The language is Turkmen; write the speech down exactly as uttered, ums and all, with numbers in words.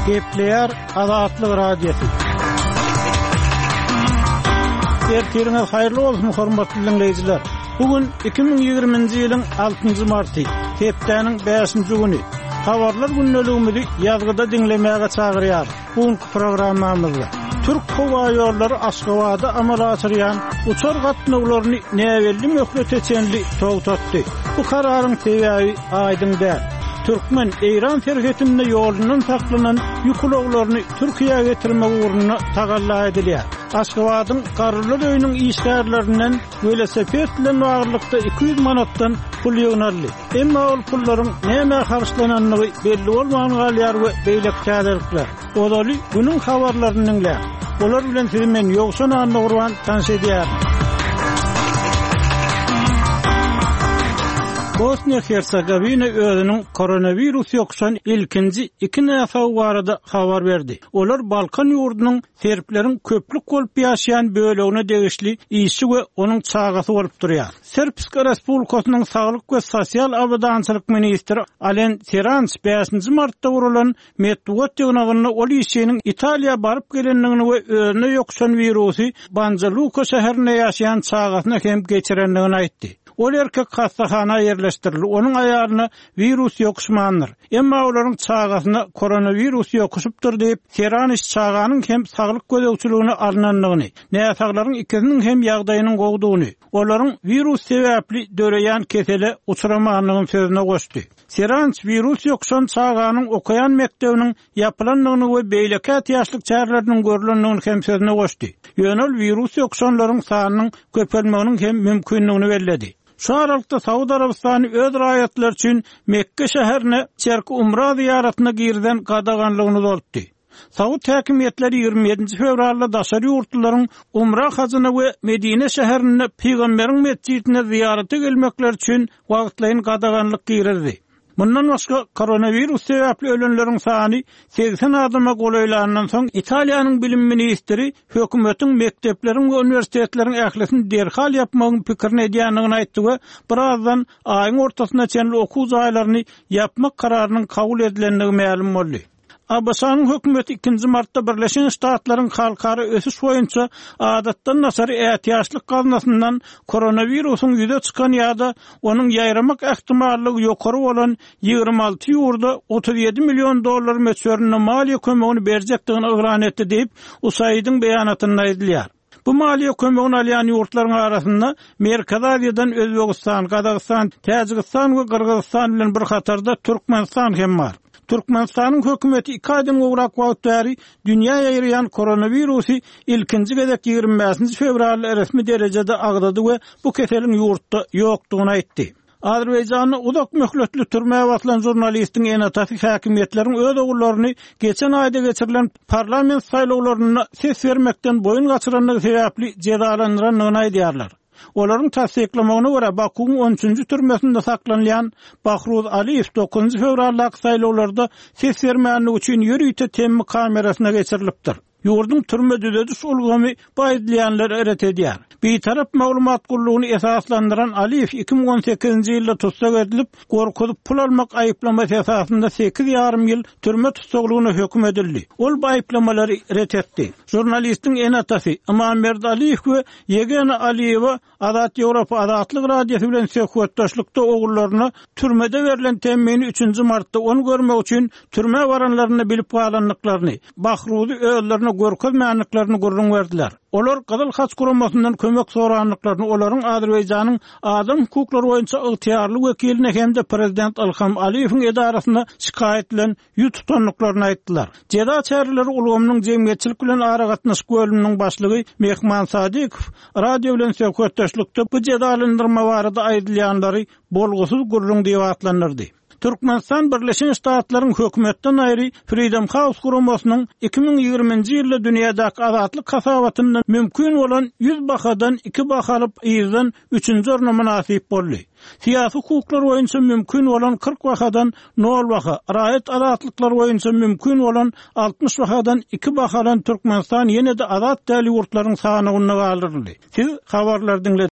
Gepleyer Azatlyk Radiosu. Ertirine hayırlı olsun hormatly dinleyijiler. Bugün iki bin ýygrimiňji ýylyň altynjy marty, hepdeniň beşinji güni. Habarlar günnäligimizi ýazgyda dinlemäge çagyrýar. Bu programmamyzda Türk Hava Ýollary Aşgabatda amal açyrýan uçar gatnawlaryny näwelli möhlet etjenli togtatdy. Bu kararyň sebäbi aýdyn däl. Türkmen Eýran ferhetinde ýolundan taklanan ýukulaglaryny Türkiýe'ye getirmek uğruna tagalla edilýär. Aşgabatyň Garly öýüniň işgärlerinden velosiped bilen bagyrlykda iki yüz manatdan pul ýygnaldy. Emma ol pullaryň näme harçlananlygy belli bolmagan galýar we beýlekçälikler. Odaly günüň habarlaryny dinlä. Olar bilen sizi men ýoksan anlagurwan tanış edýär. Bosnia-Herzegovina özünün koronavirus ýokşan ilkinji iki näfe barada habar berdi. Olar Balkan ýurdunyň serplerin köplük bolup ýaşaýan bölegine degişli işi we onuň çagasy bolup durýar. Srpska Respublikasynyň saglyk we sosial abadançylyk ministri Alen Serans beşinji martda urulan medeniýet ýygnagyny ol işiniň Italiýa baryp gelenligini we özüne ýokşan virusy Banja Luka şäherine ýaşaýan çagasyna hem geçirenligini aýtdy. Ol erkek hastahana yerleştirildi. Onun ayarına virüs yokuşmandır. Emma olaryň çagasyna koronavirus yokuşupdyr diýip, Seraniş çaganın hem saglyk gözegçiligini alnanlygyny, näsaglaryň ikisiniň hem ýagdaýynyň gowdugyny, olaryň virus sebäpli döreýän kesele uçuramagynyň sözüne goşdy. Seraniş virus yokuşan çaganyň okaýan mektebiniň ýapylanlygyny we beýlekat ýaşlyk çärleriniň görülenligini hem sözüne goşdy. Ýönel virus yokuşanlaryň sanynyň köpelmeginiň hem mümkinligini belledi. Şu aralykda Saudi Arabistany öz raýatlar üçin Mekke şäherine çerki umra ziyaretine girden gadaganlygyny bolupdy. Saudi häkimetleri ýygrimi ýedinji fevralda daşary ýurtlaryň umra hazyna we Medine şäherine Peýgamberiň mescidine ziyarete gelmekler üçin wagtlaryň gadaganlyk girdi. Bundan başga koronavirus sebäpli ölenleriň sany seksen adama golaýlandan soň Italiýanyň bilim ministri hökümetiň mektepleriň we uniwersitetleriň ählesini derhal ýapmagyň pikirini edýänligini aýtdy we birazdan aýyň ortasyna çenli okuw jaýlaryny ýapmak kararynyň kabul edilenligi ma'lum boldy. Abbasanyň hökümeti ikinji martda Birleşen Ştatlaryň halkara ösüş boýunça adatdan nasary ätiýaçlyk gaznasyndan koronavirusyň ýüze çykan ýa-da onuň ýaýramak ähtimallygy ýokary bolan ýygrimi alty ýurda otuz ýedi million dollar meçberine maliýe kömegini berjekdigini ygran etdi diýip U S A I D-yň beýanatynda aýdylýar. Bu maliýe kömegini alýan ýurtlaryň arasynda Merkez Aziýadan Özbegistan, Kazakystan, Täjikistan we Kyrgyzstan bilen bir hatarda Türkmenistan hem bar. Türkmenistanyň hökümeti iki aýdan gowrak wagt bäri dünýäye ýaýraýan koronavirusy ilkinji gezek ýygrimi beşinji fevralda resmi derejede agdady we bu keseliň ýurtda ýokdugyny aýtdy. Azerbaýjanyň uzak möhletli türmäge batylan jurnalistiň enatasy häkimetleriň öz oglaryny geçen aýda geçirilen parlament saýlawlaryna ses bermekden boyun gaçyranlygy sebäpli jezalandyranlygyny aýdýarlar. Olaryň tasdiklamagyna görä Bakuň on üçünji türmesinde saklanýan Bahruz Aliýew dokuzunji fevraldaky saýlawlarda ses bermänligi üçin ýürüýte temmi kamerasyna geçirilipdir. Ýurdun türme düzediş ulgamy baýdylýanlar eret edýär. Bir tarap maglumat gullugyny esaslandyran Aliýew iki bin on sekizinji ýylda tutsak edilip, gorkudyp pul almak aýyplamasy esasynda sekiz ýarym ýyl türme tutsaklygyna hökm edildi. Ol aýyplamalary ret etdi. Jurnalistiň enatasy Imamberdi Aliýew we Yegena Aliýewa Azat Ýewropa Azatlyk Radiosu bilen söhbetdaşlykda oglaryna türmede berilen temmini üçünji martda onu görmek üçin türme baranlaryny bilip galanlyklaryny, Bahruzy öýlerini görkezmänliklaryny gurrun berdiler. Olar Gazyl Haç Guramasyndan kömek soranlyklaryny olaryň Azerbaýjanyň adam hukuklary boýunça ygtyýarly wekiline hem-de prezident Ilham Aliýewiň edarasyna şikaýet bilen ýut tutanlyklaryny aýtdylar. Jeda çäreleri ulgamynyň jemgyýetçilik bilen ara gatnaşyk bölüminiň başlygy Mehman Sadykow radio bilen söhbetdaşlykda bu jedalandyrma barada aýdylýanlary bolgusyz gurrun diýip atlanyrdy. Türkmenistan Birleşen Ştatlaryň hökümetden aýry Freedom House guramasynyň iki bin ýygrimiňji ýylda dünýädäki azatlyk hasabatyndan mümkin bolan yüz bakadan iki bakalyp ýyzdan üçünji orna munasip boldy. Siyasi hukuklar boýunça mümkin bolan kırk bakadan nol baka, raýat azatlyklar boýunça mümkin bolan altmış bakadan iki bakadan Türkmenistan ýene-de azat däli ýurtlaryň sanyny galdyrdy. Siz habarlar dinlediniz.